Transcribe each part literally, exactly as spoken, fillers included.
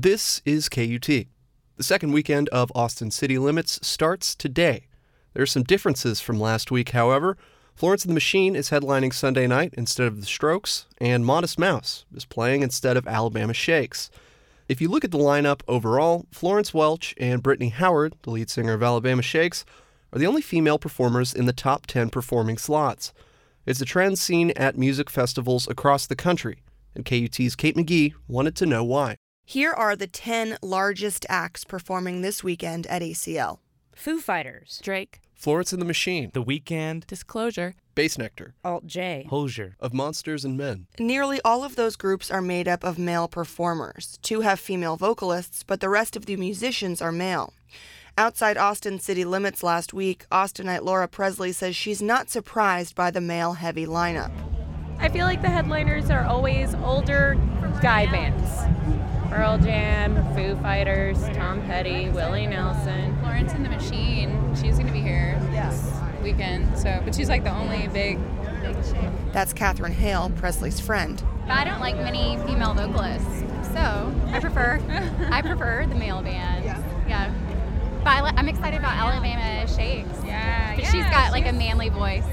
This is K U T. The second weekend of Austin City Limits starts today. There are some differences from last week, however. Florence and the Machine is headlining Sunday night instead of The Strokes, and Modest Mouse is playing instead of Alabama Shakes. If you look at the lineup overall, Florence Welch and Brittany Howard, the lead singer of Alabama Shakes, are the only female performers in the top ten performing slots. It's a trend seen at music festivals across the country, and K U T's Kate McGee wanted to know why. Here are the ten largest acts performing this weekend at A C L. Foo Fighters, Drake, Florence and the Machine, The Weeknd, Disclosure, Bassnectar, Alt J, Hozier, Of Monsters and Men. Nearly all of those groups are made up of male performers. Two have female vocalists, but the rest of the musicians are male. Outside Austin City Limits last week, Austinite Laura Presley says she's not surprised by the male-heavy lineup. I feel like the headliners are always older guy bands. Pearl Jam, Foo Fighters, Tom Petty, Willie Nelson. Florence and the Machine, she's going to be here this weekend, so but she's like the only big, big chick. That's Catherine Hale, Presley's friend. I don't like many female vocalists, so I prefer I prefer the male bands. Yeah. yeah. But I li- I'm excited about Alabama Shakes. Yeah, yeah. She's got like she's... a manly voice.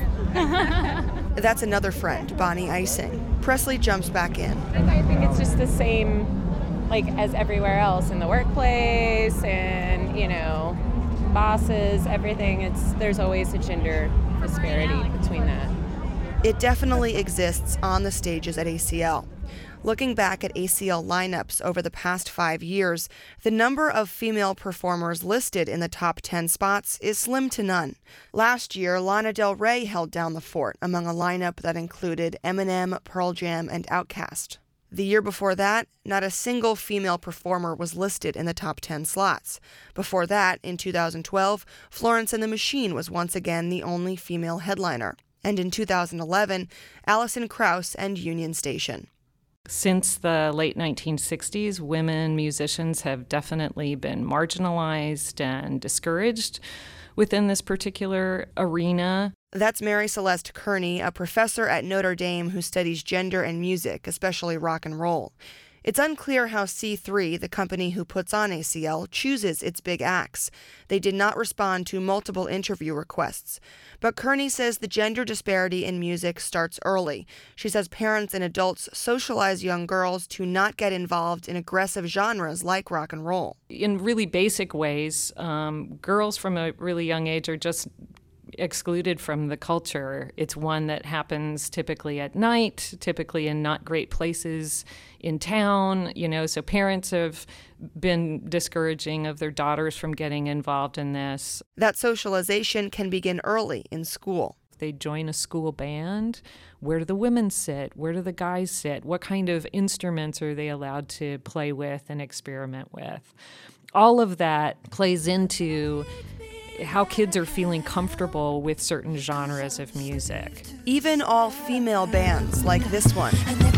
That's another friend, Bonnie Icing. Presley jumps back in. I think it's just the same, like as everywhere else in the workplace and you know, bosses, everything. It's there's always a gender disparity between that. It definitely exists on the stages at A C L. Looking back at A C L lineups over the past five years, the number of female performers listed in the top ten spots is slim to none. Last year, Lana Del Rey held down the fort among a lineup that included Eminem, Pearl Jam, and Outkast. The year before that, not a single female performer was listed in the top ten slots. Before that, in two thousand twelve, Florence and the Machine was once again the only female headliner. And in two thousand eleven, Alison Krauss and Union Station. Since the late nineteen sixties, women musicians have definitely been marginalized and discouraged within this particular arena. That's Mary Celeste Kearney, a professor at Notre Dame who studies gender and music, especially rock and roll. It's unclear how C three, the company who puts on A C L, chooses its big acts. They did not respond to multiple interview requests. But Kearney says the gender disparity in music starts early. She says parents and adults socialize young girls to not get involved in aggressive genres like rock and roll. In really basic ways, um, girls from a really young age are just excluded from the culture. It's one that happens typically at night, typically in not great places in town, you know, so parents have been discouraging of their daughters from getting involved in this. That socialization can begin early in school. If they join a school band, where do the women sit? Where do the guys sit? What kind of instruments are they allowed to play with and experiment with? All of that plays into how kids are feeling comfortable with certain genres of music. Even all-female bands like this one.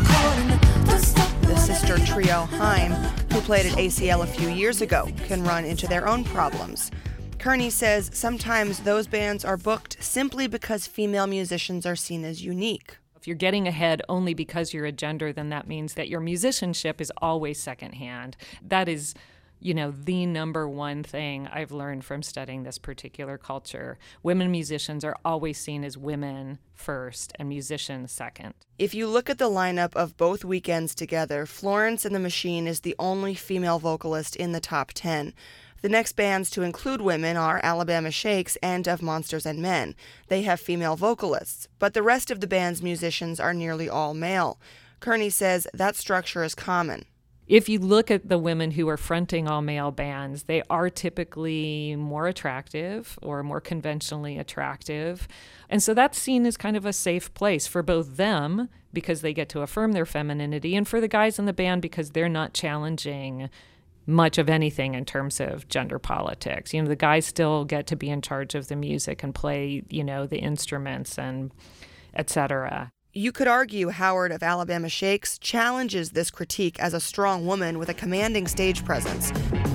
The sister trio Haim, who played at A C L a few years ago, can run into their own problems. Kearney says sometimes those bands are booked simply because female musicians are seen as unique. If you're getting ahead only because you're a gender, then that means that your musicianship is always secondhand. That is, you know, the number one thing I've learned from studying this particular culture. Women musicians are always seen as women first and musicians second. If you look at the lineup of both weekends together, Florence and the Machine is the only female vocalist in the top ten. The next bands to include women are Alabama Shakes and Of Monsters and Men. They have female vocalists, but the rest of the band's musicians are nearly all male. Kearney says that structure is common. If you look at the women who are fronting all-male bands, they are typically more attractive or more conventionally attractive. And so that's seen as kind of a safe place for both them because they get to affirm their femininity, and for the guys in the band because they're not challenging much of anything in terms of gender politics. You know, the guys still get to be in charge of the music and play, you know, the instruments and et cetera. You could argue Howard of Alabama Shakes challenges this critique as a strong woman with a commanding stage presence.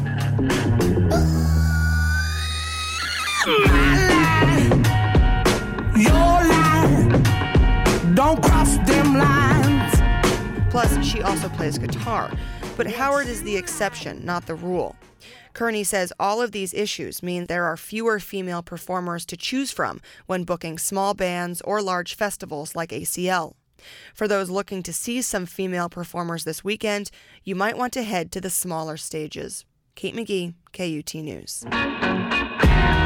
Your line, don't cross them lines. Plus, she also plays guitar. But Howard is the exception, not the rule. Kearney says all of these issues mean there are fewer female performers to choose from when booking small bands or large festivals like A C L. For those looking to see some female performers this weekend, you might want to head to the smaller stages. Kate McGee, K U T News.